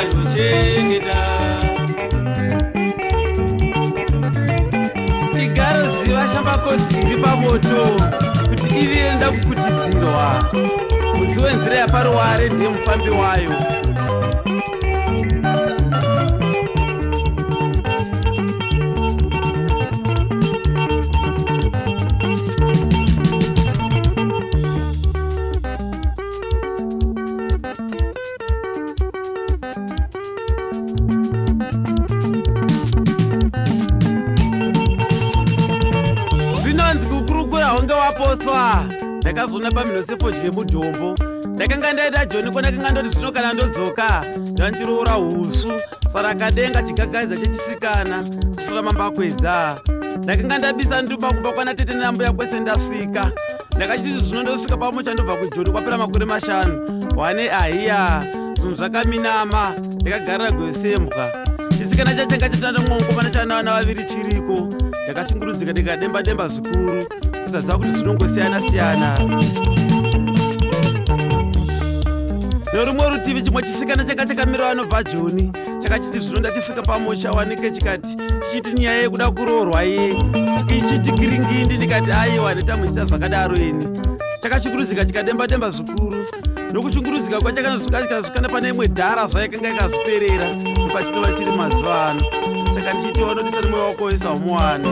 vanochengeta. Igaro ziva shambakodzi iri pamoto kuti irienda kukutidzirwa. Musi wenzira yaparuware ndiye mufambi wayo. Zvinonzi kukurukura honge wapotwa. Ndakazoona paminhosefodye mudhombo. Ndakanga ndaida Joni kona kanga ndoti zvino kana ndodzoka ndandiroora husu sarakadenga chigagaiza chechisikana kusora mambakwedza. Ndakanga ndabisa nduba kumba kwana tete nambuya kwese ndasvika. Ndakachiti zvino ndosvika pamo chandobva kuJoni kwapera makore 5 wane ahiya zvinhu zvakaminama. Ndakagarira gwesembwa chisikana chachanga chatanda mwongo chana vana vaviri chiriko. Ndakashungurudzika ndikademba demba zvikuru kusaziva kuti zvinongosiyana siyana. Nerumwe rutivi chimwe chisikana changa chakamira vanobva Joni chakachiti zvino ndatisvika pamusha wanike chikati chichiti nyaya yekuda kuroorwa iye chichiti kiringindi. Ndikati aiwa ndetamuchita zvakadaro ini. Chakashungurudzika chikademba demba zvikuru. Nokushungurudzika kwachakanozvika chikasvikana pane imwe dhara zvayakanga ikazoperera pachinova chiri mazuva ano. Saka ndichiti wanodisa nemwe wako wese umuwane.